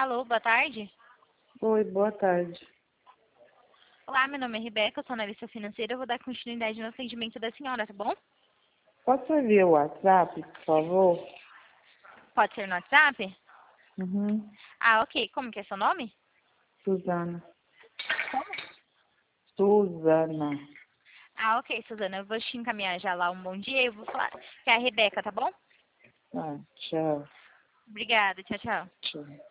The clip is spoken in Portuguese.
Alô, boa tarde. Oi, boa tarde. Olá, meu nome é Rebeca, eu sou analista financeira. Eu vou dar continuidade no atendimento da senhora, tá bom? Posso enviar o WhatsApp, por favor? Pode ser no WhatsApp? Uhum. Ah, ok. Como que é seu nome? Suzana. Como? Suzana. Ah, ok, Suzana. Eu vou te encaminhar já lá um bom dia. Eu vou falar que é a Rebeca, tá bom? Ah, tchau. Obrigada. Tchau, tchau. Tchau.